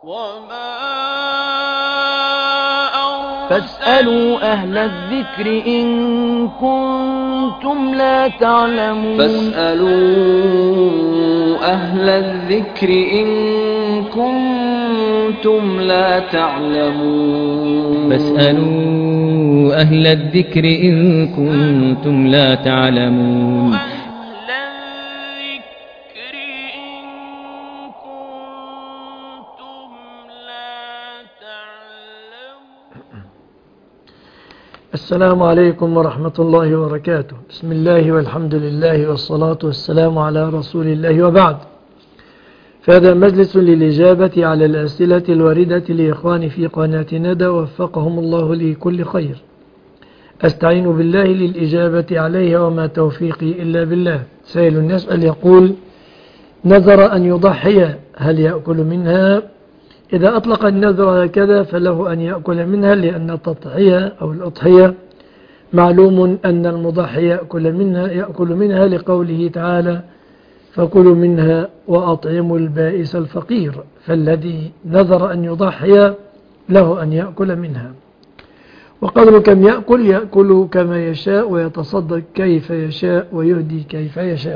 فاسألوا أهل الذكر إن كنتم لا تعلمون. فاسألوا أهل الذكر إن كنتم لا تعلمون. فاسألوا أهل الذكر إن كنتم لا تعلمون. السلام عليكم ورحمة الله وبركاته. بسم الله والحمد لله والصلاة والسلام على رسول الله وبعد. فهذا مجلس للإجابة على الأسئلة الواردة لإخواني في قناة ندى وفقهم الله لكل خير. أستعين بالله للإجابة عليها وما توفيقي إلا بالله. سائل يسأل يقول: نذر أن يضحي هل يأكل منها؟ إذا أطلق النذر هكذا فله أن يأكل منها، لأن التضحية أو الأضحية معلوم أن المضحي يأكل منها لقوله تعالى: فكلوا منها وأطعموا البائس الفقير. فالذي نذر أن يضحي له أن يأكل منها. وقدر كم يأكل كما يشاء، ويتصدق كيف يشاء، ويهدي كيف يشاء.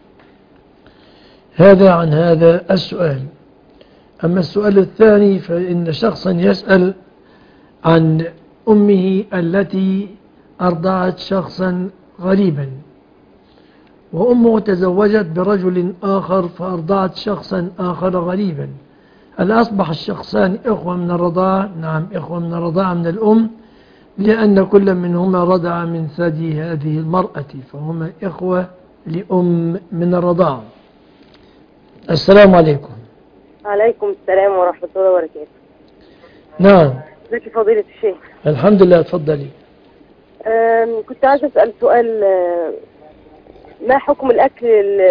هذا عن هذا السؤال. أما السؤال الثاني فإن شخصا يسأل عن أمه التي أرضعت شخصا غريبا، وأمه تزوجت برجل آخر فأرضعت شخصا آخر غريبا. هل أصبح الشخصان إخوة من الرضاعة؟ نعم، إخوة من الرضاعة من الأم، لأن كل منهما رضع من ثدي هذه المرأة، فهما إخوة لأم من الرضاعة. السلام عليكم. عليكم السلام ورحمة الله وبركاته. نعم. ازيك فضيلة الشيخ؟ الحمد لله، اتفضلي. كنت عايزة أسأل سؤال. ما حكم الأكل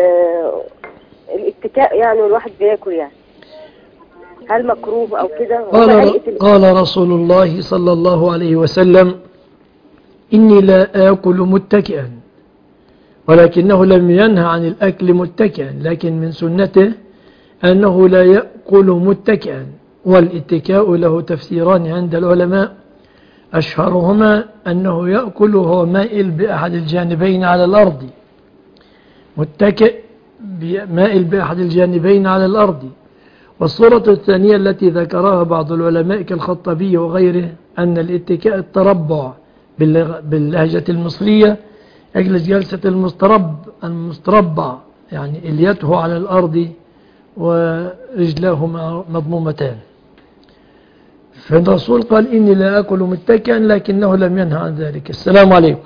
الاتكاء يعني والواحد بياكل يعني؟ هل مكروه أو كده؟ قال رسول الله صلى الله عليه وسلم: إني لا آكل متكئا، ولكنه لم ينهى عن الأكل متكئا، لكن من سنته أنه لا يأكل متكئا. والاتكاء له تفسيران عند العلماء، أشهرهما أنه يأكل وهو مائل بأحد الجانبين على الأرض، متكئ مائل بأحد الجانبين على الأرض. والصورة الثانية التي ذكرها بعض العلماء كالخطبي وغيره أن الاتكاء التربع باللهجة المصرية، يجلس جلسة المستربع، يعني إليته على الأرض ورجلاه مضمومتان. فالرسول قال: إني لا أكل متكئا، لكنه لم ينهى عن ذلك. السلام عليكم.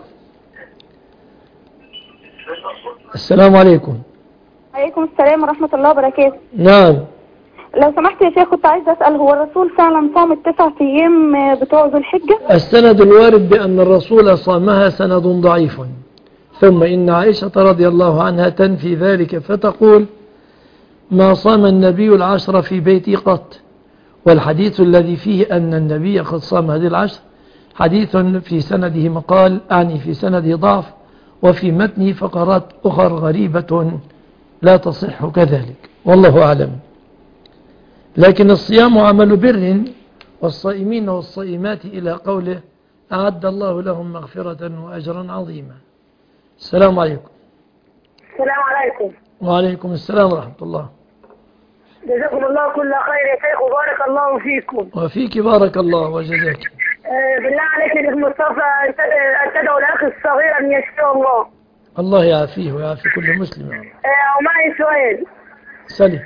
السلام عليكم. عليكم السلام ورحمة الله وبركاته. نعم. لو سمحت يا شيخ، كنت عايزة أسأل: هو الرسول فعلا صام ال9 أيام بتوع ذو الحجة؟ السند الوارد بأن الرسول صامها سند ضعيف. ثم إن عائشة رضي الله عنها تنفي ذلك فتقول: ما صام النبي العشر في بيتي قط. والحديث الذي فيه أن النبي قد صام هذه العشر حديث في سنده مقال، أعني في سنده ضعف، وفي متنه فقرات أخر غريبة لا تصح كذلك، والله أعلم. لكن الصيام عمل بر، والصائمين والصائمات إلى قوله: أعد الله لهم مغفرة وأجرا عظيما. السلام عليكم. السلام عليكم. وعليكم السلام ورحمة الله. جزاكم الله كل خير يا شيخ، وبارك الله فيكم. وفيك بارك الله وجزاك. بالله عليك يا شيخ مصطفى، أن تدعو الأخ الصغير أن يشفيه الله. الله يعافيه ويعافي كل مسلم. ومعي سؤال. سلي.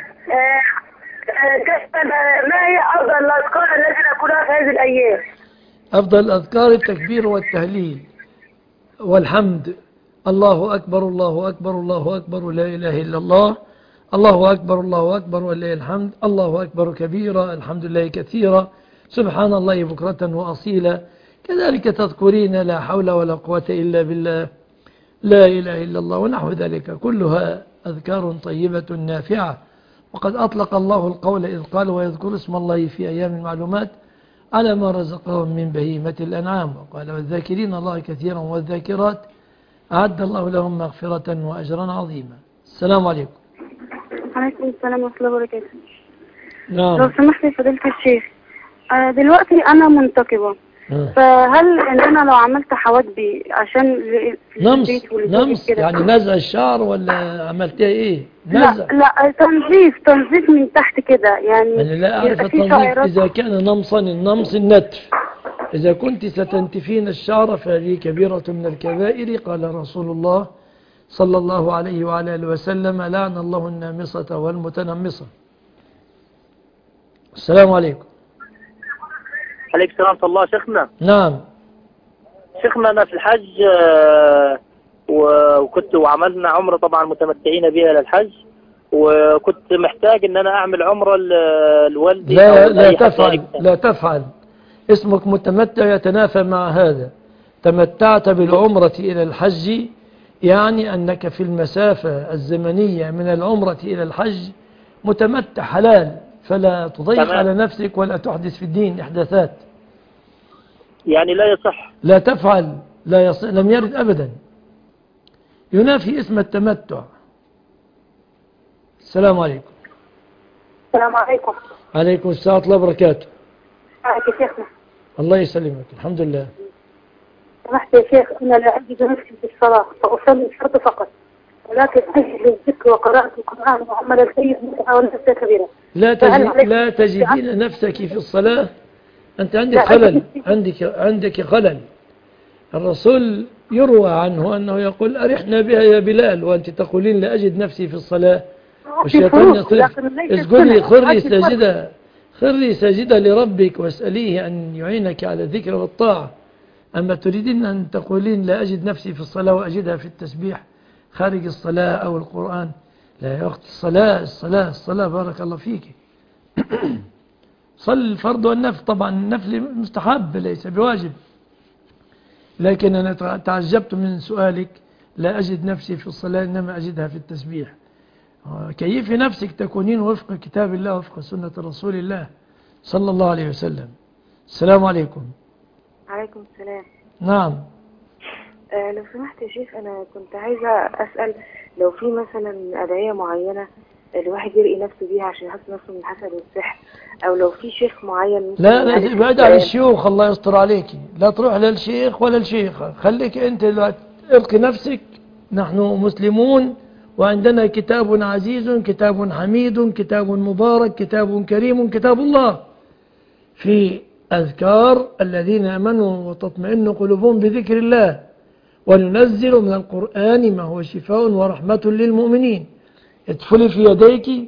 ما هي أفضل الأذكار التي نقولها في هذه الأيام؟ أفضل الأذكار التكبير والتهليل والحمد. الله أكبر الله أكبر الله أكبر لا إله إلا الله، الله أكبر الله أكبر ولله الحمد، الله أكبر كبيرا، الحمد لله كثيرا، سبحان الله بكرة وأصيلا. كذلك تذكرين لا حول ولا قوة إلا بالله، لا إله إلا الله، ونحو ذلك، كلها أذكار طيبة نافعة. وقد أطلق الله القول إذ قال: ويذكر اسم الله في أيام معلومات على ما رزقهم من بهيمة الأنعام. وقال: والذاكرين الله كثيرا والذاكرات أعد الله لهم مغفرة وأجرا عظيما. السلام عليكم. عليكم السلام ورحمة الله وبركاته. نعم. لو سمحت يا فضيلة الشيخ، دلوقتي أنا منتقبة، فهل إن أنا لو عملت حواجبي عشان نمص البيت كده يعني نزع الشعر ولا عملتها ايه؟ نزع. لا تنظيف من تحت كده يعني. أنا لا أعرف التنظيف إذا كان نمصا. النمص النتف. إذا كنت ستنتفين الشعر فهذه كبيرة من الكبائر. قال رسول الله صلى الله عليه وعلى آله وسلم: لعن الله النامصة والمتنمصة. السلام عليكم. عليكم السلام ورحمة الله. شيخنا. نعم شيخنا، أنا في الحج وكنت وعملنا عمرة طبعا متمتعين بها للحج، وكنت محتاج ان انا اعمل عمرة لوالدي. لا تفعل. اسمك متمتع يتنافى مع هذا. تمتعت بالعمرة إلى الحج يعني أنك في المسافة الزمنية من العمرة إلى الحج متمتع حلال، فلا تضيق على نفسك ولا تحدث في الدين إحداثات. يعني لا يصح. لا تفعل. لا يصح. لم يرد أبدا. ينافي اسم التمتع. السلام عليكم. السلام عليكم. عليكم السلام ورحمة الله وبركاته. يا شيخنا. الله يسلمك. الحمد لله. سمحت يا شيخ، أنا لا أجد نفسي في الصلاة فأصلي الفرض فقط، ولكن أجد للذكر وقراءة القرآن وعمل الخير متعة وليس كبيرة. لا تجدين نفسك في الصلاة. أنت عندك خلل. عندك خلل. الرسول يروى عنه أنه يقول: أرحنا بها يا بلال، وأنت تقولين لا أجد نفسي في الصلاة. والشيطان يصرف. اسجدي خري ساجدة لربك واسأليه أن يعينك على الذكر والطاعة. أما تريدين أن تقولين لا أجد نفسي في الصلاة وأجدها في التسبيح خارج الصلاة أو القرآن. لا يا أخت، الصلاة بارك الله فيك. صل الفرض والنفل. طبعا النفل مستحب ليس بواجب، لكن أنا تعجبت من سؤالك: لا أجد نفسي في الصلاة إنما أجدها في التسبيح. كيف نفسك تكونين وفق كتاب الله وفق سنة رسول الله صلى الله عليه وسلم. السلام عليكم. عليكم السلام. نعم. لو سمحت يا شيخ، أنا كنت عايزة أسأل لو في مثلا أدعية معينة الواحد يرقي نفسه بيها عشان يحس نفسه من الحسد والسحر، أو لو في شيخ معين. لا ابعد عن الشيوخ، الله يستر عليك. لا تروح للشيخ ولا الشيخة، خليك أنت ارقي نفسك. نحن مسلمون وعندنا كتاب عزيز، كتاب حميد، كتاب مبارك، كتاب كريم، كتاب الله، في أذكار الذين آمنوا وتطمئن قلوبهم بذكر الله، وننزل من القرآن ما هو شفاء ورحمة للمؤمنين. ادخلي في يديك،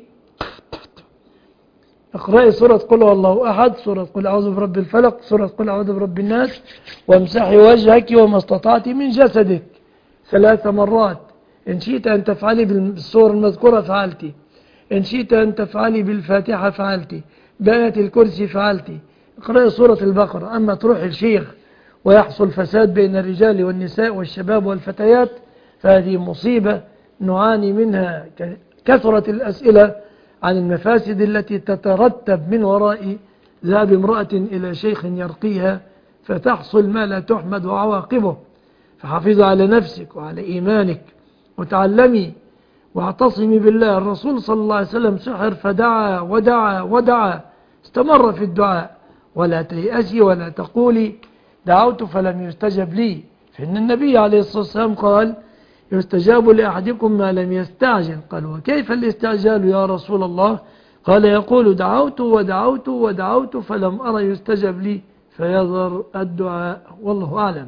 اقرأي سورة قل هو الله أحد، سورة قل أعوذ برب الفلق، سورة قل أعوذ برب الناس، وامسحي وجهك وما استطعت من جسدك 3 مرات. إن شئت أن تفعلي بالسور المذكورة فعلتي، إن شئت أن تفعلي بالفاتحة فعلتي، بآية الكرسي فعلتي. اقرأي سورة البقرة. أما تروح الشيخ ويحصل فساد بين الرجال والنساء والشباب والفتيات فهذه مصيبة نعاني منها. كثرة الأسئلة عن المفاسد التي تترتب من وراء ذهاب امرأة إلى شيخ يرقيها، فتحصل ما لا تحمد عواقبه. فحافظي على نفسك وعلى إيمانك وتعلمي واعتصمي بالله. الرسول صلى الله عليه وسلم سحر فدعا ودعا ودعا، استمر في الدعاء. ولا تيأسي ولا تقولي دعوت فلم يستجب لي، فإن النبي عليه الصلاة والسلام قال: يستجاب لأحدكم ما لم يستعجل. قال: وكيف الاستعجال يا رسول الله؟ قال: يقول دعوت ودعوت ودعوت فلم أرى يستجب لي فيظهر الدعاء. والله أعلم.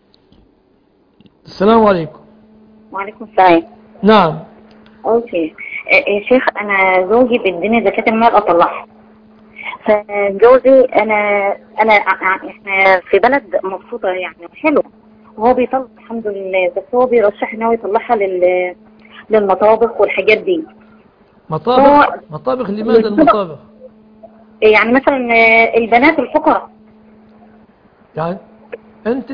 السلام عليكم. وعليكم السلام. نعم. اوكي يا شيخ، انا زوجي بيديني زكاة المال اطلعها، فجوزي احنا في بلد مبسوطة يعني حلو، وهو بيطلع الحمد لله، بس هو بيرشح ان هو يطلعها للمطابخ والحاجات دي. مطابخ لماذا المطابخ؟ يعني مثلا البنات الفقراء. يعني أنت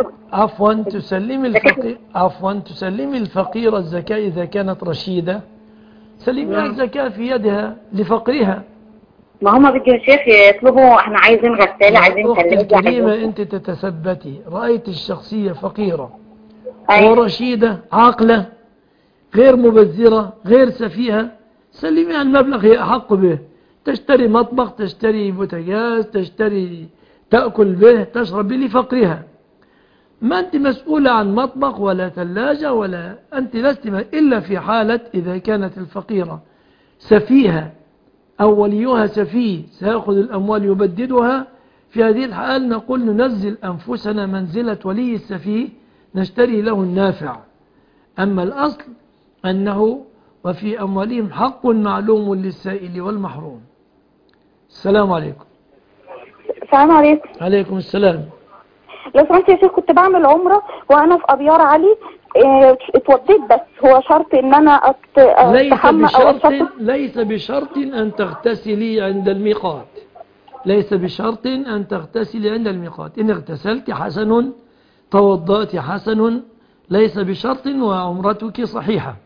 تسلمي الفقير الزكاة إذا كانت رشيدة، سلمي الزكاة في يدها لفقرها. ما هم بدي يا شيخ يطلبوا احنا عايزين غسالة، عايزين ثلاجة. كريمة أنت تتثبتي، رأيت الشخصية فقيرة ورشيدة عاقلة غير مبذرة غير سفيهة، سلميها المبلغ هي أحق به. تشتري مطبخ، تشتري بوتاجاز، تشتري تأكل به، تشرب به لفقرها. ما أنت مسؤولة عن مطبخ ولا ثلاجة، ولا أنت لست إلا في حالة إذا كانت الفقيرة سفيهة أو وليها سفيه سيأخذ الأموال يبددها. في هذه الحال نقول ننزل أنفسنا منزلة ولي السفيه، نشتري له النافع. أما الأصل أنه وفي أموالهم حق معلوم للسائل والمحروم. السلام عليكم. السلام عليكم. عليكم السلام. لو سمحت يا شيخ، كنت بعمل عمرة وأنا في أبيار علي، اتوضيت، بس هو شرط إن أنا أستحمى ليس بشرط أن تغتسلي عند الميقات. ليس بشرط أن تغتسلي عند الميقات. إن اغتسلت حسن، توضأت حسن، ليس بشرط، وعمرتك صحيحة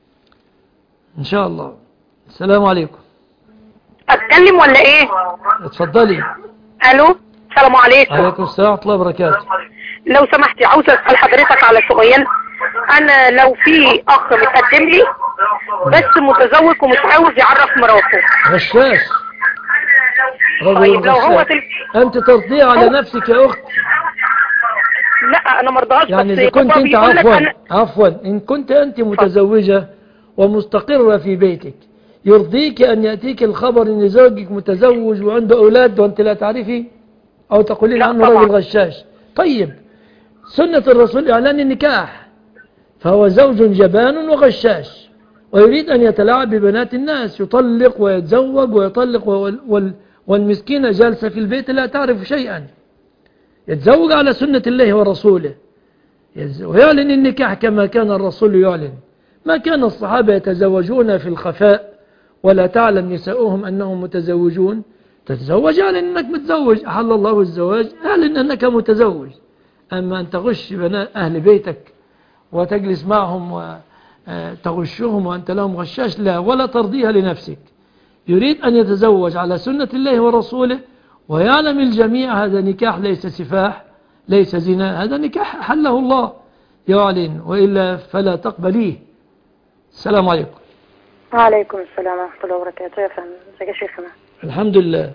إن شاء الله. السلام عليكم. أتكلم ولا إيه؟ اتفضلي. ألو، السلام عليكم. عليكم السلام ورحمة الله وبركاته. لو سمحتي عاوزة أسأل حضرتك على سؤال. أنا لو في أخ متقدم لي بس متزوج ومش عاوز يعرف مراته. غشاش. طيب لو هو أنت ترضيه على نفسك يا أخت. لا أنا مرضاش. يعني إذا كنت أنت عفوا إن كنت أنت متزوجة ومستقرة في بيتك، يرضيك أن يأتيك الخبر أن زوجك متزوج وعنده أولاد وأنت لا تعرفي، أو تقولين عنه رجل غشاش؟ طيب سنة الرسول إعلان النكاح، فهو زوج جبان وغشاش ويريد أن يتلاعب ببنات الناس، يطلق ويتزوج ويطلق، والمسكينة جالسة في البيت لا تعرف شيئا. يتزوج على سنة الله ورسوله ويعلن النكاح كما كان الرسول يعلن. ما كان الصحابة يتزوجون في الخفاء ولا تعلم نساؤهم أنهم متزوجون. تتزوج اعلن أنك متزوج، أحل الله الزواج، اعلن أنك متزوج. أما أن تغش بنات أهل بيتك وتجلس معهم وتغشهم وأنت لهم غشاش، لا، ولا ترضيها لنفسك. يريد أن يتزوج على سنة الله ورسوله ويعلم الجميع هذا نكاح ليس سفاح، ليس زنا، هذا نكاح حله الله، يعلن، وإلا فلا تقبليه. السلام عليكم. وعليكم السلام ورحمة الله وبركاته. يا فندم، ازيك يا شيخنا؟ الحمد لله.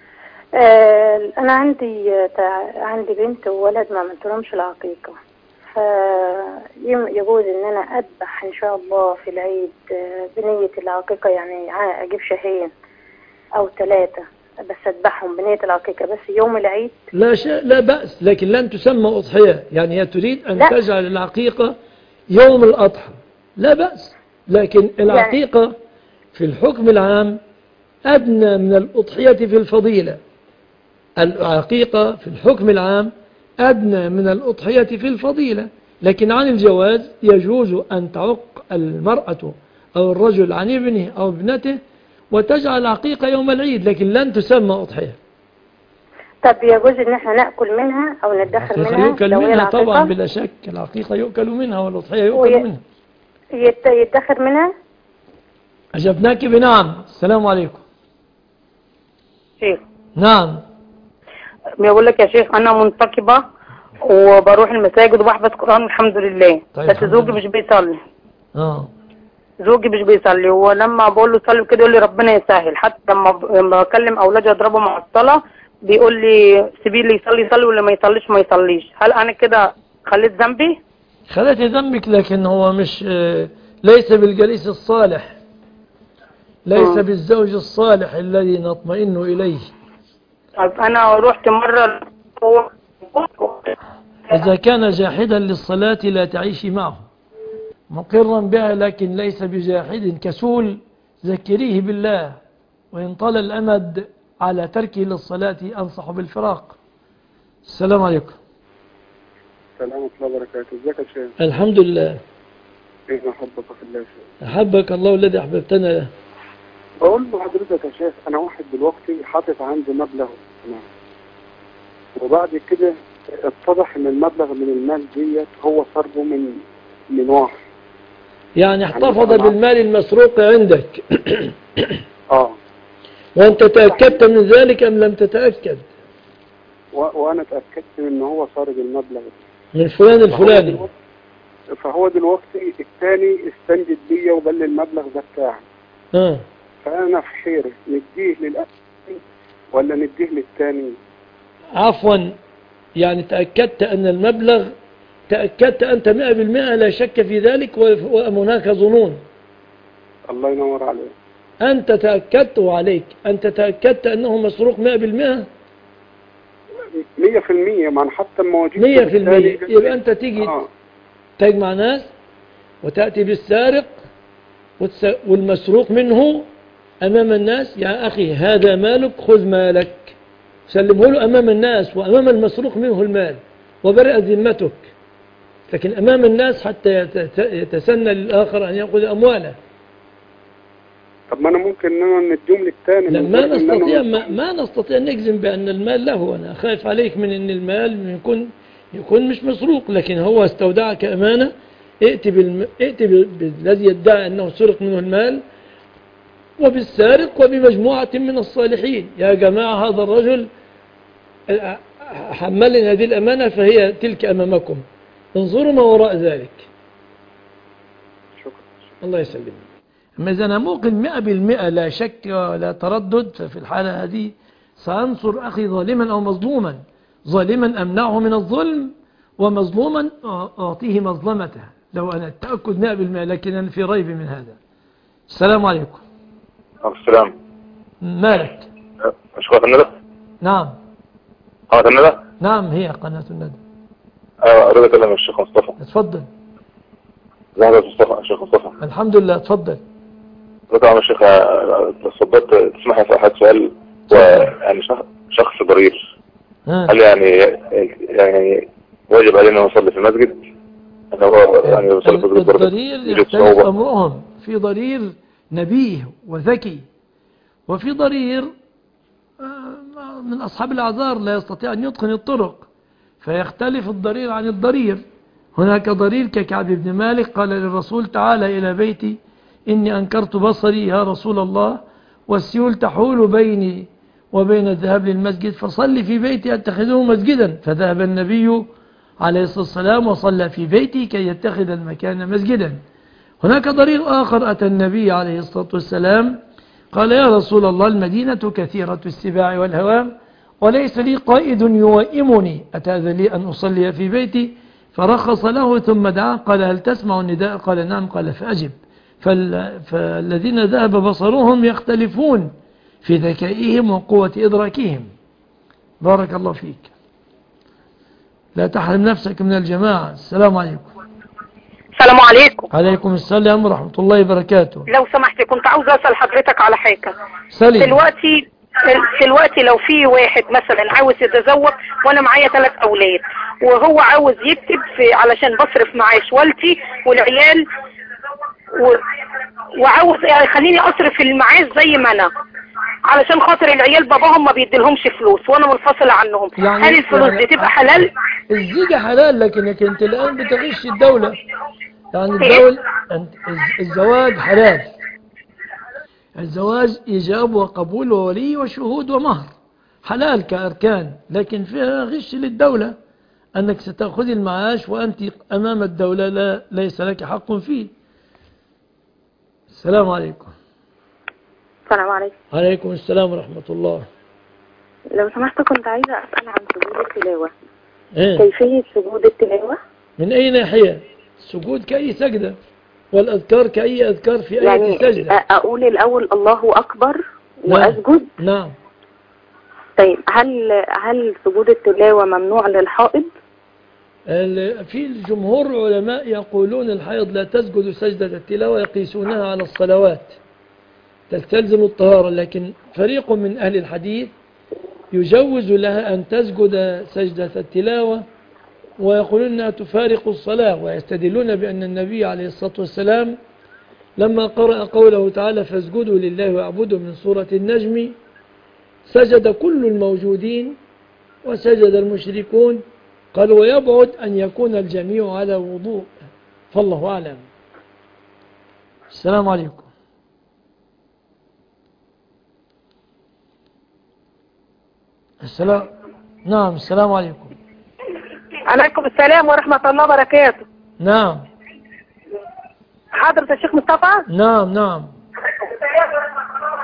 أنا عندي بنت وولد ما عملتلهمش العقيقة، فيجوز إن أنا أذبح إن شاء الله في العيد بنية العقيقة، يعني أجيب شهين أو 3 بس أذبحهم بنية العقيقة بس يوم العيد؟ لا بأس، لكن لن تسمى أضحية. يعني هي تريد أن تجعل العقيقة يوم الأضحى، لا بأس، لكن العقيقة في الحكم العام أدنى من الأضحية في الفضيلة. العقيقة في الحكم العام أدنى من الأضحية في الفضيلة، لكن عن الجواز يجوز أن تعق المرأة أو الرجل عن ابنه أو ابنته وتجعل عقيقة يوم العيد، لكن لن تسمى أضحية. طب يجوز إن احنا نأكل منها أو ندخر منها؟ يؤكل منها طبعا بلا شك، العقيقة يؤكل منها والأضحية يؤكل منها. يدخر منها؟ أجبناك بنعم. السلام عليكم. شيخ. نعم. بيقول لك يا شيخ أنا منتقبة وبروح المساجد وبحفظ قرآن الحمد لله. طيب بس زوجي مش بيصلي. زوجي مش بيصلي، ولما بقول له صلي كده يقول لي ربنا يسهل. حتى لما بكلم أولادي أضربه مع الصلاة بيقول لي سيبيه اللي يصلي يصلي واللي ما يصليش ما يصليش. هل أنا كده خليت ذنبي؟ خليت ذنبك، لكن هو مش ليس بالجليس الصالح، ليس بالزوج الصالح الذي نطمئن إليه. طيب أنا رحت مرة إذا كان جاحدا للصلاة لا تعيشي معه، مقرا بها لكن ليس بجاحد كسول، ذكريه بالله، وإن طال الأمد على تركه للصلاة أنصح بالفراق. السلام عليكم. السلام ورحمة الله وبركاته. ازيك يا شيخ؟ الحمد لله. ايه محبك في الله يا شيخ؟ أحبك الله الذي أحببتنا له. بقول لحضرتك يا شيخ، أنا واحد دلوقتي حاطط عندي مبلغ وبعد كده اتضح ان المبلغ من المال ديت هو صرفه من واحد، يعني احتفظ بالمال المسروق عندك. وانت تأكدت من ذلك ام لم تتأكد؟ وانا تأكدت ان هو صارف المبلغ من فلان الفلاني. فهو دلوقتي الثاني استنجد بيا وقال لي المبلغ ده بتاعي. فأنا في حيرة، نديه للأول ولا نديه للثاني؟ عفوا، يعني تأكدت أن المبلغ، تأكدت أنت 100% لا شك في ذلك، وأم هناك ظنون؟ الله ينور عليك. أنت تأكدت وعليك، أنت تأكدت أنه مسروق 100%؟ 100%. ما أنا حتى المواجيد 100%. يبقى أنت تيجي تجمع ناس وتأتي بالسارق والمسروق منه أمام الناس، يا أخي هذا مالك خذ مالك، سلمه له أمام الناس وأمام المسروق منه المال وبرئت ذمتك، لكن أمام الناس حتى يتسنى للآخر أن يأخذ أمواله. طب ما أنا ممكن أن أنا نديهم للثاني. ما نستطيع أن نجزم بأن المال له. أنا خايف عليك من أن المال يكون مش مسروق، لكن هو استودعك أمانة، ائت بالذي يدعي أنه سرق منه المال وبالسارق وبمجموعة من الصالحين. يا جماعة هذا الرجل حملنا هذه الأمانة فهي تلك أمامكم، انظروا ما وراء ذلك. شكرا. الله يسلمك. أما إذا أنا موقن 100% لا شك ولا تردد، ففي الحالة هذه سأنصر أخي ظالما أو مظلوما، ظالما أمنعه من الظلم ومظلوما أعطيه مظلمته، لو أنا التأكد 100%، لكن أنا في ريب من هذا. السلام عليكم. السلام. مالك؟ مش قناة الندى؟ نعم. قناة الندى؟ نعم هي قناة الندى. أريد أكلم الشيخ مصطفى. اتفضل. ازيك يا مصطفى؟ الشيخ مصطفى. الحمد لله، اتفضل. طبعا الشيخ صدقت تسمح لي أحد سؤال، ويعني شخص ضرير، هل يعني واجب علينا نصلي في المسجد؟ يعني الضرير يختلف أمرهم، في ضرير نبيه وذكي، وفي ضرير من أصحاب الأعذار لا يستطيع أن يتقن الطرق، فيختلف الضرير عن الضرير. هناك ضرير ككعب بن مالك قال للرسول تعالى إلى بيتي إني أنكرت بصري يا رسول الله، والسيول تحول بيني وبين الذهاب للمسجد، فصلي في بيتي أتخذه مسجدا. فذهب النبي عليه الصلاة والسلام وصلى في بيتي كي يتخذ المكان مسجدا. هناك ضرير آخر أتى النبي عليه الصلاة والسلام قال يا رسول الله المدينة كثيرة السباع والهوام وليس لي قائد يوئمني، أتأذن لي أن أصلي في بيتي؟ فرخص له ثم دعا قال هل تسمع النداء؟ قال نعم. قال فأجب. فالذين ذهب بصرهم يختلفون في ذكائهم وقوة إدراكهم. بارك الله فيك. لا تحرم نفسك من الجماعة. السلام عليكم. السلام عليكم. عليكم السلام ورحمة الله وبركاته. لو سمحت كنت عاوز أسأل حضرتك على حاجة. سليم. دلوقتي لو في واحد مثلا عاوز يتزوج وانا معايا 3 اولاد، وهو عاوز يكتب علشان بصرف معاش والدي والعيال، وعاوز يخليني اصرف المعاش زي ما انا علشان خاطر العيال باباهم ما بيديلهمش فلوس وانا منفصلة عنهم، يعني هل الفلوس دي تبقى حلال؟ الزيجة حلال، لكنك انت الان بتغش الدولة. يعني الدولة الزواج حلال، الزواج إيجاب وقبول وولي وشهود ومهر حلال كأركان، لكن فيها غش للدولة أنك ستأخذ المعاش وأنت أمام الدولة ليس لك حق فيه. السلام عليكم. السلام عليكم. عليكم السلام ورحمة الله. لو سمحت كنت عايزة أسأل عن سجود التلاوة. كيفية سجود التلاوة؟ من أي ناحية؟ السجود كأي سجدة، والأذكار كأي أذكار في يعني أي سجدة. أقول الأول الله أكبر وأسجد؟ نعم. طيب هل سجود التلاوة ممنوع للحائض؟ في الجمهور العلماء يقولون الحائض لا تسجد سجدة التلاوة، يقيسونها على الصلوات تستلزم الطهارة، لكن فريق من أهل الحديث يجوز لها أن تسجد سجدة التلاوة ويقولون أنها تفارق الصلاة، ويستدلون بأن النبي عليه الصلاة والسلام لما قرأ قوله تعالى فاسجدوا لله واعبدوا من سورة النجم سجد كل الموجودين وسجد المشركون، قال ويبعد أن يكون الجميع على وضوء، فالله أعلم. السلام عليكم. نعم السلام عليكم. عليكم السلام ورحمة الله وبركاته. نعم. حضرة الشيخ مصطفى؟ نعم.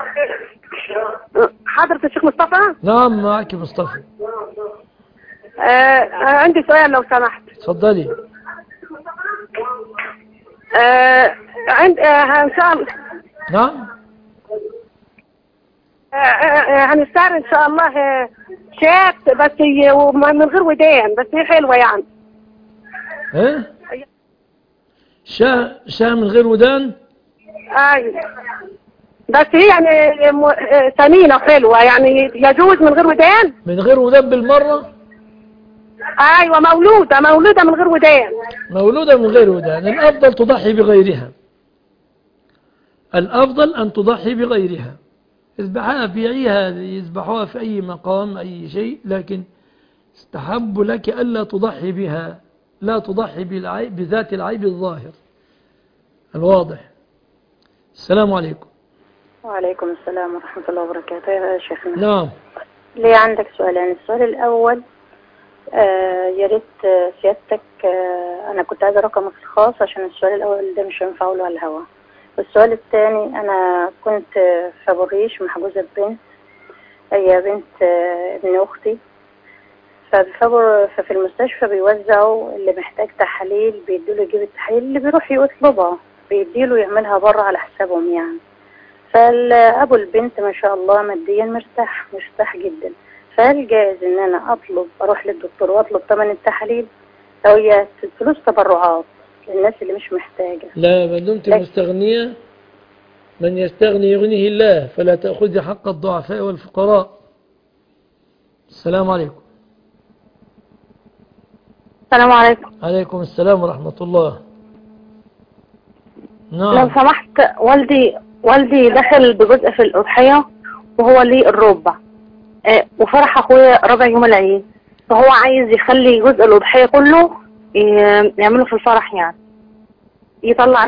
حضرة الشيخ مصطفى؟ نعم معك مصطفى. عندي سؤال لو سمحت. اتفضلي. ان شاء الله. نعم. هنستعر ان شاء الله شات بس من غير ودان، بس هي حلوة يعني. ايه؟ شاه من غير ودان؟ ايوه بس هي يعني ثمينة حلوة يعني، يجوز من غير ودان؟ من غير ودان بالمرة؟ ايوه مولودة من غير ودان. مولودة من غير ودان. الافضل تضحي بغيرها، الافضل ان تضحي بغيرها. اذبحها بيعيها، يذبحوها في اي مقام اي شيء، لكن استحب لك الا تضحي بها، لا تضحي بالعيب بذات العيب الظاهر الواضح. السلام عليكم. وعليكم السلام ورحمة الله وبركاته يا شيخنا. نعم. لي عندك سؤالين. السؤال الأول يا ريت سيادتك، أنا كنت عايزة رقمك الخاص عشان السؤال الأول ده مش هينفع أقوله على الهواء. والسؤال الثاني، أنا كنت في أبو الريش محجوزة ببنت، هي بنت ابن أختي، ففي المستشفى بيوزعوا اللي محتاج تحاليل، بيديله يجيب التحاليل، اللي بيروح يطلبها بيديله يعملها بره على حسابهم يعني. فالأبو البنت ما شاء الله ماديا مرتاح جدا، فهل جائز ان انا اروح للدكتور واطلب ثمن التحاليل، او هي فلوس تبرعات للناس اللي مش محتاجة؟ لا، ما دمت مستغنية، من يستغني يغنيه الله، فلا تأخذي حق الضعفاء والفقراء. السلام عليكم. السلام عليكم. عليكم السلام ورحمة الله. نعم. لو سمحت، والدي دخل بجزء في الأضحية وهو ليه الربع، وفرح أخويا ربع يوم العيد، فهو عايز يخلي جزء الأضحية كله يعمله في الفرح يعني، يطلع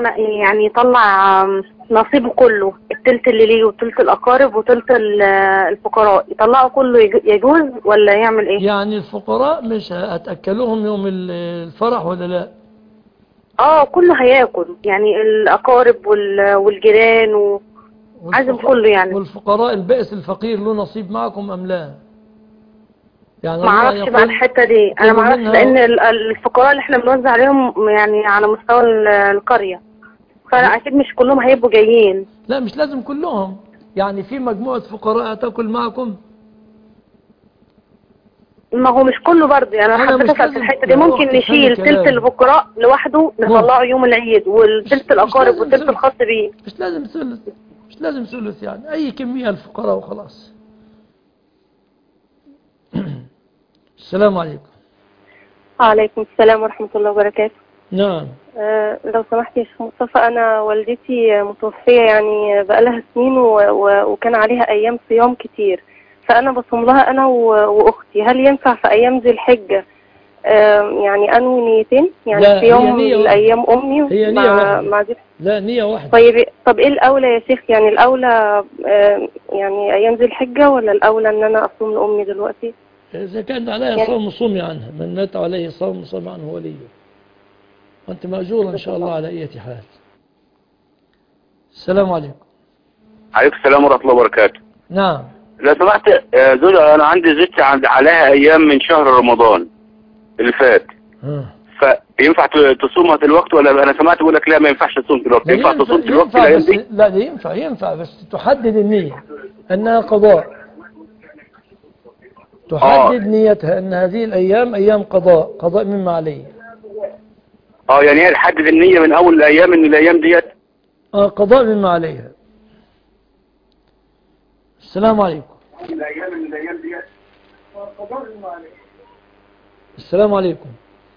نصيبه كله، التلت اللي ليه وتلت الأقارب وتلت الفقراء، يطلعه كله، يجوز ولا يعمل ايه؟ يعني الفقراء مش هتأكلوهم يوم الفرح ولا لا؟ كله هياكل يعني، الأقارب والجيران عازم كله يعني. والفقراء البائس الفقير له نصيب معكم أم لا؟ يعني ما اعرفش بقى الحتة دي، انا ما اعرفش، لان الفقراء اللي احنا بنوزع عليهم يعني على مستوى القرية، فاكيد مش كلهم هيبقوا جايين. لا مش لازم كلهم، يعني في مجموعة فقراء تاكل معكم. ما هو مش كله برضه يعني، انا حبيت اسال في الحته دي. ممكن نشيل تلت الفقراء لوحده نطلعه يوم العيد، والتلت الاقارب والتلت الخاص بيه. مش لازم ثلث يعني، اي كمية الفقراء وخلاص. السلام عليكم. وعليكم السلام ورحمة الله وبركاته. نعم. لو سمحت يا شيخ مصطفى، أنا والدتي متوفية يعني بقالها سنين وكان عليها أيام صيام كتير، فأنا بصوم لها أنا وأختي. هل ينفع في أيام ذي الحجة يعني أنوي نيتين؟ يعني صيام الأيام أمي هي نية واحدة. لا نية واحدة. طب إيه الأولى يا شيخ؟ يعني الأولى يعني أيام ذي الحجة، ولا الأولى إن أنا أصوم لأمي دلوقتي؟ إذا كان عليها صوم صومي عنها، من مات عليه صوم صوم عنه وليه، وأنت مأجورة إن شاء الله على أي حال. السلام عليكم. عليكم السلام ورحمة الله وبركاته. نعم. لو سمحت زوجة، أنا عندي زوجتي عليها أيام من شهر رمضان اللي فات، فينفع تصومها دلوقتي ولا؟ أنا سمعت بقول لك لا ما ينفعش تصوم دلوقتي. ينفع تصوم دلوقتي الأيام دي؟ لا ده ينفع بس تحدد النية أنها قضاء، تحدد نيتها أن هذه الأيام أيام قضاء مما عليه. يعني هي تحدد النية من أول الأيام إن الأيام ديت قضاء مما عليها. السلام عليكم. الأيام ديت قضاء مما عليها. السلام عليكم.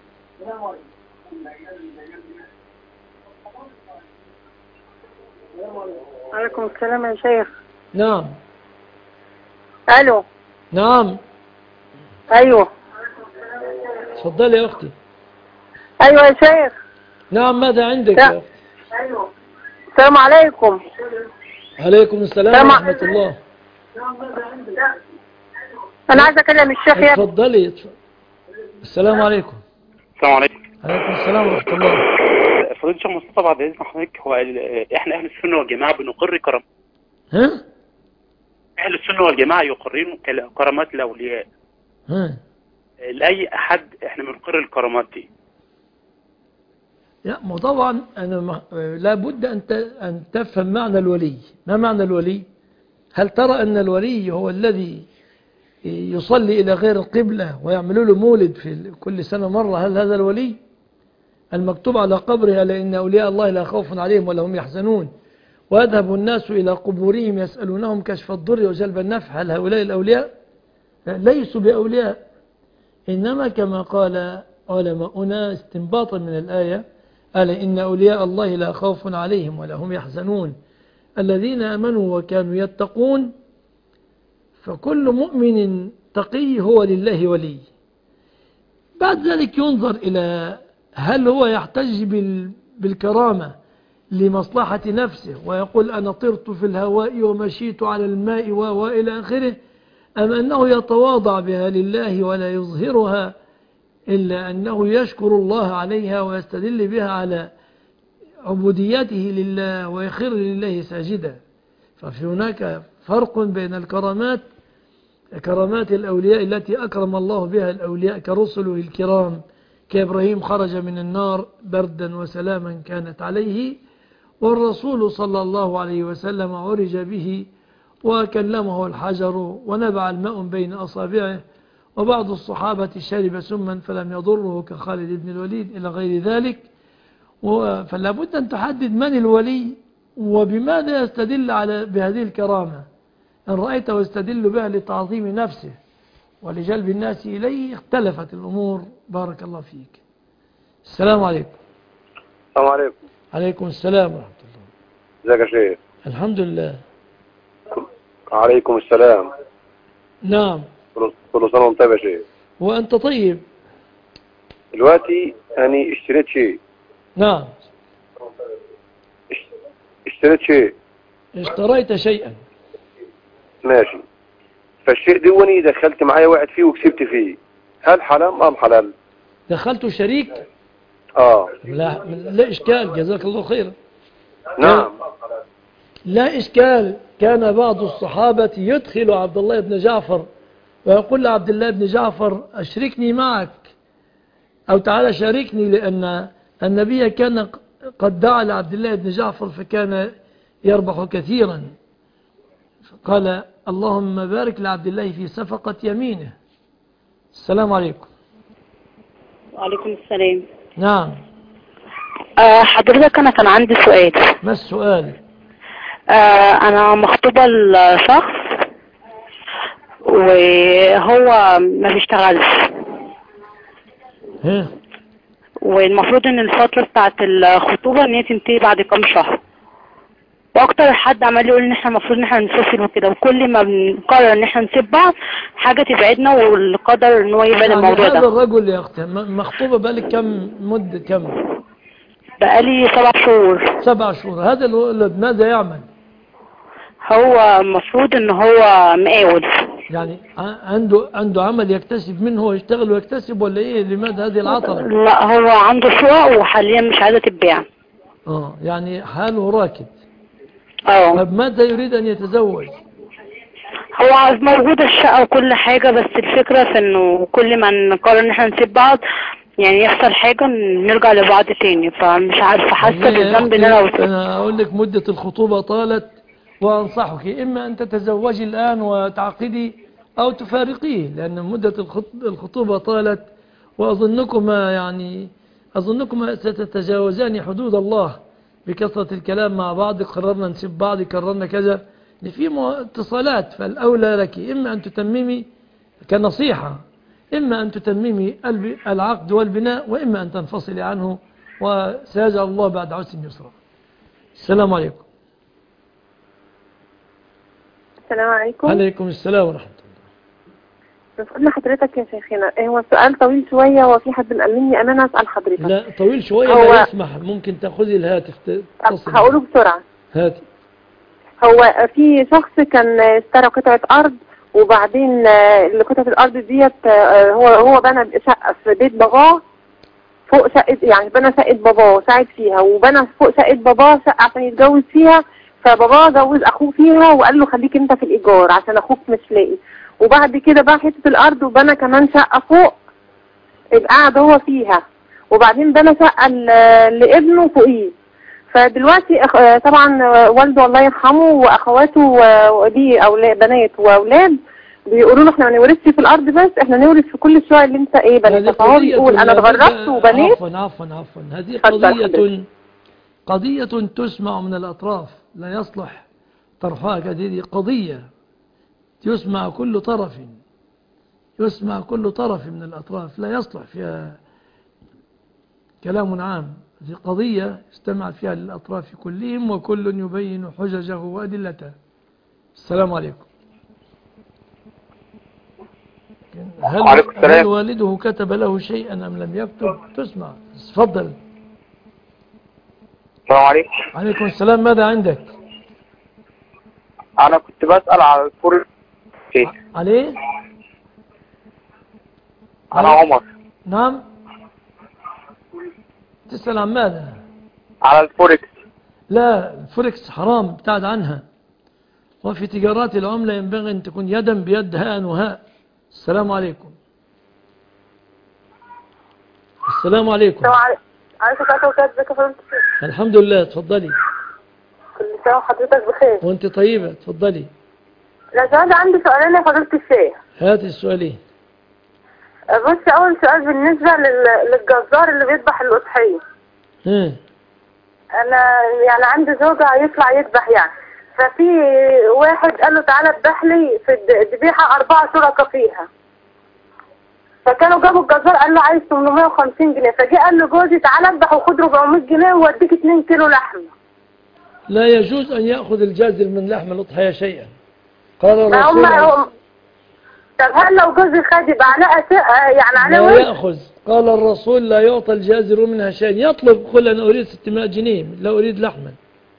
عليكم السلام يا شيخ. نعم. الو. نعم. ايوه. اتفضلي يا اختي. ايوه يا شيخ. نعم، ماذا عندك يا اختي؟ ايوه. السلام عليكم. عليكم السلام ورحمة الله. انا عايزه اكلم الشيخ يا ابني. اتفضلي. السلام عليكم. السلام عليكم. عليكم السلام ورحمة الله. فضيلة الشيخ مصطفى، بعد إذن حضرتك، هو إحنا أهل السنة والجماعة بنقر كرم. ها؟ أهل السنة والجماعة يقررون كرامات الأولياء. لأي أحد إحنا بنقر الكرامات دي. لا طبعا أنا لابد أن تفهم معنى الولي. ما معنى الولي؟ هل ترى أن الولي هو الذي يصلي إلى غير القبلة ويعملوا له مولد في كل سنة مرة؟ هل هذا الولي؟ المكتوب على قبره ألا إن أولياء الله لا خوف عليهم ولا هم يحزنون ويذهب الناس إلى قبورهم يسألونهم كشف الضر وجلب النفع. هل هؤلاء الأولياء؟ ليسوا بأولياء، إنما كما قال علماؤنا استنباطا من الآية ألا إن أولياء الله لا خوف عليهم ولا هم يحزنون الذين آمنوا وكانوا يتقون. فكل مؤمن تقي هو لله ولي. بعد ذلك ينظر إلى هل هو يحتج بالكرامة لمصلحة نفسه ويقول أنا طرت في الهواء ومشيت على الماء وإلى آخره، أم أنه يتواضع بها لله ولا يظهرها إلا أنه يشكر الله عليها ويستدل بها على عبوديته لله ويخر لله ساجدا. ففي هناك فرق بين الكرامات، كرامات الأولياء التي أكرم الله بها الأولياء كرسله الكرام كإبراهيم خرج من النار بردا وسلاما كانت عليه، والرسول صلى الله عليه وسلم عرج به وكلمه الحجر ونبع الماء بين أصابعه، وبعض الصحابة شرب سما فلم يضره كخالد بن الوليد إلى غير ذلك. فلا بد أن تحدد من الولي وبماذا يستدل بهذه الكرامة. إن رأيته يستدل بها لتعظيم نفسه ولجلب الناس إليه اختلفت الأمور. بارك الله فيك. السلام عليكم. السلام عليكم. عليكم السلام ورحمة الله. ازيك يا شيخ؟ الحمد لله. عليكم السلام. نعم. كل سنة وانت طيب يا شيخ. وأنت طيب. دلوقتي أنا اشتريت شيء. نعم. اشتريت شيء. اشتريت شيئا. ماشي. فالشيء دوني دخلت معايا واحد فيه وكسبت فيه، هل حرام أم حلال؟ دخلت شريك؟ لا إشكال، جزاك الله خيرا. نعم. لا إشكال. كان بعض الصحابة يدخل عبد الله بن جعفر ويقول لعبد الله بن جعفر أشركني معك أو تعالى شاركني، لأن النبي كان قد دعا لعبد الله بن جعفر فكان يربح كثيرا. قال اللهم بارك لعبد الله في صفقة يمينه. السلام عليكم. وعليكم السلام. نعم. حضرتك أنا كان عندي سؤال. ما السؤال؟ أنا مخطوبة لشخص وهو ما بيشتغلش، والمفروض ان الفترة بتاعت الخطوبة ان هي تنتهي بعد كام شهر، واكتر حد عمال يقول ان احنا المفروض ان احنا ننفصل وكده، وكل ما بنقرر ان احنا نسيب بعض حاجة تبعدنا والقدر ان هو يبعد الموضوع ده. هذا الرجل يا اختي مخطوبة بقالك كم مدة؟ كم؟ بقالي 7 شهور. 7 شهور. هذا الولد ماذا يعمل؟ هو المفروض ان هو مقاول، يعني عنده عمل يكتسب منه ويشتغل ويكتسب ولا ايه؟ لماذا هذه العطلة؟ لا هو عنده شقق وحاليا مش عايزة تتباع. يعني حاله راكد. طب ماذا يريد ان يتزوج؟ هو موجودة الشقة وكل حاجة، بس الفكرة في انه كل ما نقرر ان احنا نسيب بعض يعني يحصل حاجة نرجع لبعض تاني، فمش عارفة حاسة بالذنب ان انا اقول لك مدة الخطوبة طالت وأنصحك إما أن تتزوجي الآن وتعقدي أو تفارقيه، لأن مدة الخطوبة طالت أظنكما ستتجاوزان حدود الله بكثرة الكلام مع بعض. قررنا نسيب بعض، قررنا كذا، في اتصالات. فالأولى لك إما أن تتممي كنصيحة، إما أن تتممي العقد والبناء، وإما أن تنفصلي عنه وسيجعل الله بعد عسر يسرا. السلام عليكم. السلام عليكم. عليكم السلام ورحمة الله. بسأل حضرتك يا شيخنا، هو سؤال طويل شوية وفي حد مقلني أنا أسأل حضرتك. لا طويل شوية لا يسمح، ممكن تأخذي الهاتف تصل. هقوله بسرعة. هاتي. هو في شخص كان اشترى قطعة أرض، وبعدين قطعة الأرض ديت هو بنى شقة في بيت باباه فوق شقة، يعني بنى شقة باباه ساعد فيها، وبنى فوق شقة باباه شقة عشان يتجوز فيها فبابا جوز اخوه فيها وقال له خليك انت في الايجار عشان اخوك مش لاقي. وبعد كده بقى حته الارض وبنى كمان شقه فوق قعد هو فيها، وبعدين بنى شقه لابنه فوقيه. فدلوقتي طبعا والده الله يرحمه واخواته ودي اولاد بنات واولاد بيقولوا له احنا ما نورثش في الارض بس، احنا نورث في كل الشقق اللي انت بنيتها. فهو بيقول انا اتغربت وبنيت. عفوا هذه قضية تسمع من الأطراف، لا يصلح طرحها كذلك. قضية يسمع كل طرف من الأطراف، لا يصلح فيها كلام عام. هذه قضية استمع فيها للأطراف كلهم وكل يبين حججه وأدلته. السلام عليكم. هل والده كتب له شيئا أم لم يكتب؟ تسمع. تفضل. السلام عليكم. عليكم السلام. ماذا عندك؟ أنا كنت بسأل على الفوركس. عليه؟ أنا عمر. نعم. تسأل عن ماذا؟ على الفوركس. لا، الفوركس حرام، ابتعد عنها. وفي تجارات العملة ينبغي أن تكون يدا بيد هاء وهاء. السلام عليكم. السلام عليكم. الحمد لله. تفضلي. كل سنة وحضرتك بخير. وانت طيبة. تفضلي. لو عندي سؤالين يا فضيلة الشيخ. هات السؤالين. بص، أول سؤال بالنسبة للجزار اللي بيذبح الأضحية. أنا يعني عندي زوجة هيطلع يذبح يعني، ففي واحد قال له تعالى اذبح لي في الذبيحة 4 شركاء فيها. فكانوا جابوا الجزار قال له عايز 850 جنيه، فجي قال له جوزي تعالى اذبح وخد 400 جنيه واديك 2 كيلو لحمه. لا يجوز أن يأخذ الجازر من لحم الأضحية شيئا. قال الرسول طب هل لو جوزي خد يبقى يعني عليه لا يأخذ. قال الرسول لا يعطى الجازر منها شيئا. يطلب قل أنا أريد 600 جنيه لا أريد لحما.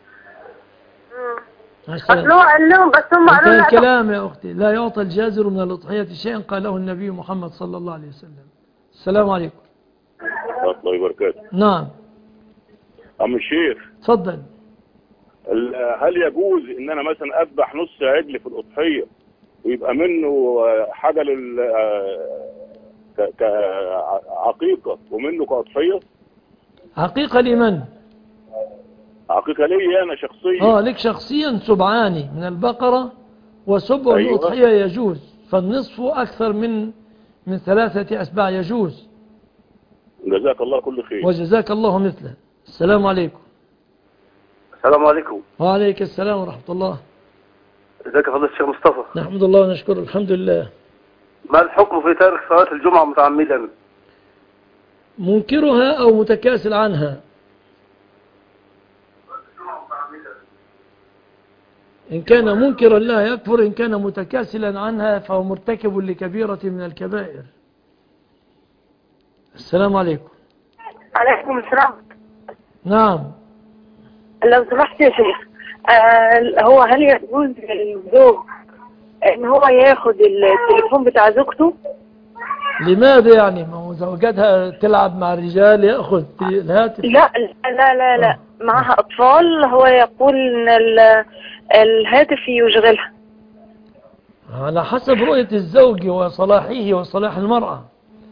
قال لهم بس هم قالوا لا. كلام يا أختي. لا يعطى الجازر من الأضحية شيئا قاله النبي محمد صلى الله عليه وسلم. السلام عليكم. الله وبركاته. نعم. عم الشيخ. تفضل. هل يجوز ان انا مثلا اذبح نص عجل في الاضحيه ويبقى منه حاجه كعقيقه ومنه كاضحيه؟ عقيقه لمن؟ عقيقه لي انا شخصيا. لك شخصيا سبعان من البقره وسبع الاضحيه يجوز، فالنصف اكثر من 3 أسباع يجوز. جزاك الله كل خير. وجزاك الله مثله. السلام عليكم. السلام عليكم. وعليك السلام ورحمة الله. ازيك يا فضيلة الشيخ مصطفى؟ نحمد الله ونشكره. الحمد لله. ما الحكم في تارك صلاة الجمعة متعمدا؟ منكرها أو متكاسل عنها. إن كان منكرا لا يكفر، إن كان متكاسلا عنها فهو مرتكب لكبيرة من الكبائر. السلام عليكم. عليكم السلام. نعم. لو سمحت يا شيخ، هو هل يجوز للزوج ان هو ياخد التليفون بتاع زوجته؟ لماذا يعني؟ ما هو زوجاتها تلعب مع الرجال ياخذ الهاتف؟ لا لا لا لا، معها اطفال، هو يقول ان الهاتف يشغلها. على حسب رؤية الزوج وصلاحه وصلاح المرأة.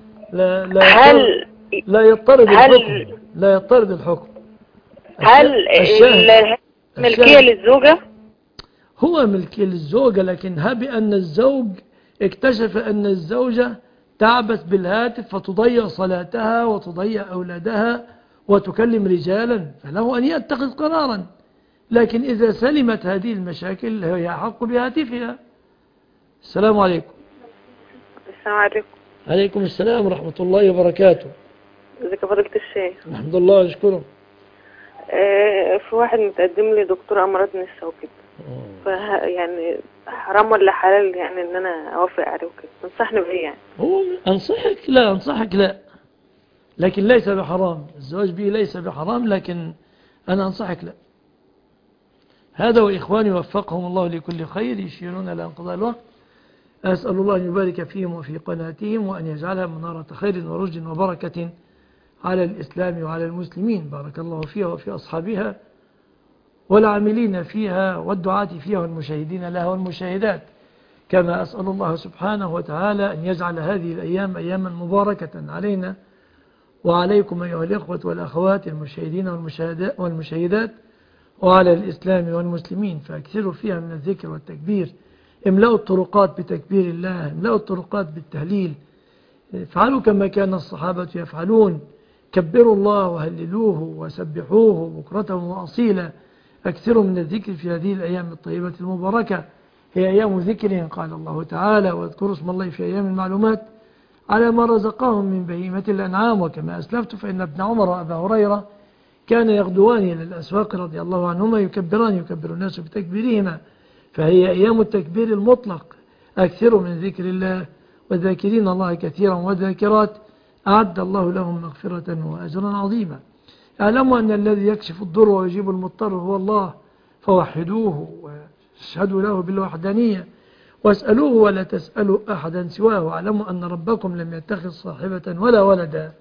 لا يضطرد الحكم. لا يضطرد الحكم. هل ملكية للزوجة؟ هو ملكية للزوجة، لكن هب أن الزوج اكتشف أن الزوجة تعبث بالهاتف فتضيع صلاتها وتضيع أولادها وتكلم رجالا، فله أن يتخذ قرارا. لكن إذا سلمت هذه المشاكل هي حق بهاتفها. السلام عليكم. السلام عليكم. عليكم السلام ورحمة الله وبركاته. ازيك يا فضيلة الشيخ؟ الحمد لله واشكره. في واحد متقدم لي دكتور امراض نساء وكده، يعني حرام ولا حلال يعني ان انا اوافق عليه وكده؟ تنصحني بايه يعني؟ هو انصحك لا، لكن ليس بحرام. الزواج به ليس بحرام، لكن انا انصحك لا. هذا واخواني وفقهم الله لكل خير يشيرون الى انقضاء الوقت. اسال الله ان يبارك فيهم وفي قناتهم وان يجعلها منارة خير ورشد وبركة على الإسلام وعلى المسلمين. بارك الله فيها وفي أصحابها والعاملين فيها والدعاة فيها والمشاهدين لها والمشاهدات. كما أسأل الله سبحانه وتعالى أن يجعل هذه الأيام أياما مباركة علينا وعليكم أيها الإخوة والأخوات المشاهدين والمشاهدات وعلى الإسلام والمسلمين، فأكثروا فيها من الذكر والتكبير. املأوا الطرقات بتكبير الله، املأوا الطرقات بالتهليل، افعلوا كما كان الصحابة يفعلون، كبروا الله وهللوه وسبحوه بكرة وأصيلا. أكثروا من الذكر في هذه الأيام الطيبة المباركة، هي أيام ذكر قال الله تعالى واذكروا اسم الله في أيام المعلومات على ما رزقهم من بهيمة الأنعام. وكما أسلفت فإن ابن عمر وأبا هريرة كان يغدوان إلى الأسواق رضي الله عنهما يكبر الناس بتكبيرهما، فهي أيام التكبير المطلق. أكثروا من ذكر الله والذاكرين الله كثيرا والذاكرات أعد الله لهم مغفرة وأجرا عظيما. اعلموا أن الذي يكشف الضر ويجيب المضطر هو الله، فوحدوه واشهدوا له بالوحدانية واسألوه ولا تسألوا أحدا سواه. اعلموا أن ربكم لم يتخذ صاحبة ولا ولدا،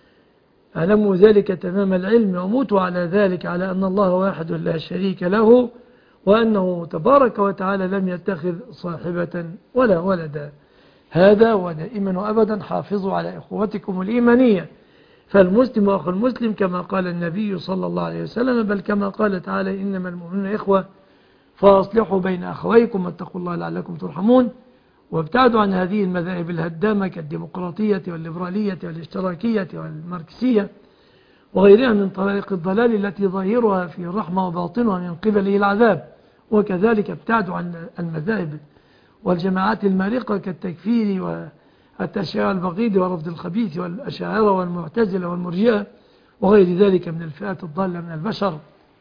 اعلموا ذلك تمام العلم وموتوا على ذلك، على أن الله واحد لا شريك له، وأنه تبارك وتعالى لم يتخذ صاحبة ولا ولدا. هذا ودائما وأبدا حافظوا على إخوتكم الإيمانية، فالمسلم أخو المسلم كما قال النبي صلى الله عليه وسلم، بل كما قال تعالى إنما المؤمنون إخوة فأصلحوا بين أخويكم واتقوا الله لعلكم ترحمون. وابتعدوا عن هذه المذاهب الهدامة كالديمقراطية والليبرالية والاشتراكية والماركسية وغيرها من طريق الضلال التي ظاهرها في الرحمة وباطنها من قبله العذاب. وكذلك ابتعدوا عن المذاهب والجماعات المارقة كالتكفير والتشيع البغيض ورفض الخبيث والأشاعرة والمعتزلة والمرجئة وغير ذلك من الفئات الضالة من البشر.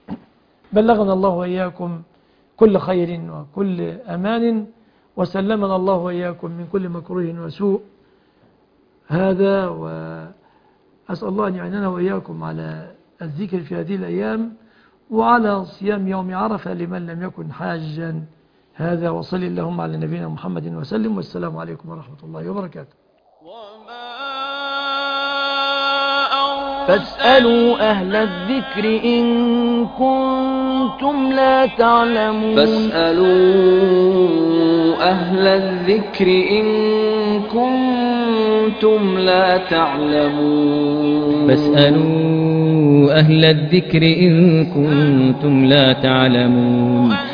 بلغنا الله وإياكم كل خير وكل أمان، وسلمنا الله وإياكم من كل مكروه وسوء. هذا وأسأل الله أن يعيننا وإياكم على الذكر في هذه الأيام وعلى صيام يوم عرفة لمن لم يكن حاجا. هذا وصلي اللهم على نبينا محمد وسلم، والسلام عليكم ورحمة الله وبركاته. فاسألوا أهل الذكر إن كنتم لا تعلمون. فاسألوا أهل الذكر إن كنتم لا تعلمون. فاسألوا أهل الذكر إن كنتم لا تعلمون.